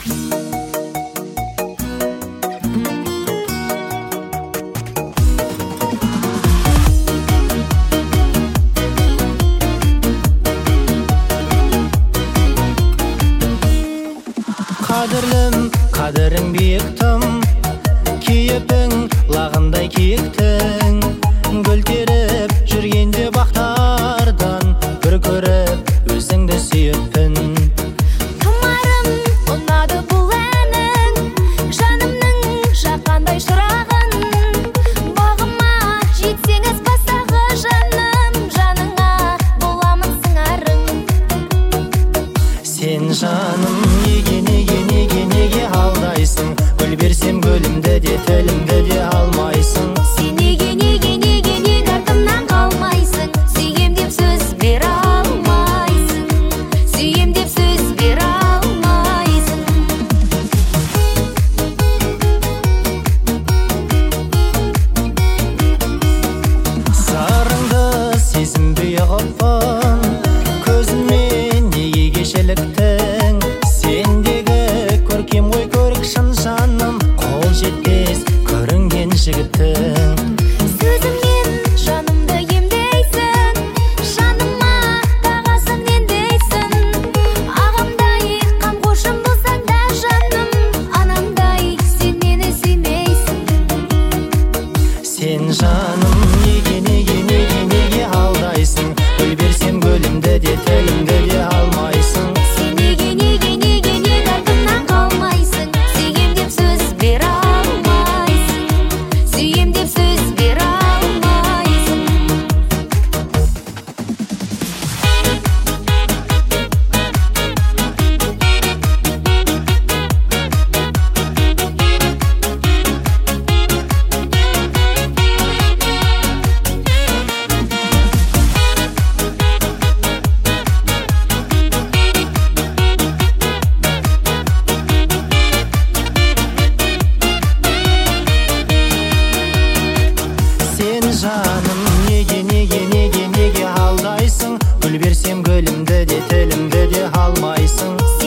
Қадірлім, қадірің биік тым, кейіпің лағындай киіктің, гүл теріп жүргенде бақтардан бір көріп өзіңді сүйіппін. Тұмарым ұнады бұл әнің, жанымның жаққандай шырағын, бағыма жетсеңіз бастағы жаным, жаныңа боламын сыңарың. Сен жаным неге алдайсың, гүл берсем гүлімді де тілімді де алмайсың. Сен неге артымнан қалмайсың, сүйем деп сөз бере алмайсың, сүйем деп сөз бере алмайсың. Сарыңды сезінбей ұғыппын, көзіммен неге кешеліктің, сендегі көркем ғой көрік шын жаным, қол жетпес көрінген жігіттің. Сөзіммен жанымды емдейсің, жаныма тағасың нендейсің, ағамдай қамқоршым болсаң да жаным, анамдай сен мені сүймейсің. Сен жаным неге алдайсың, гүл берсем гүлімді де тілімді де алмайсың. Сен неге артымнан қалмайсың, сүйем деп сөз бере алмайсың, сүйем деп сөз бере алмайсың. Сен жаным неге алдайсың, гүл берсем гүлімді де тілімді де алмайсың.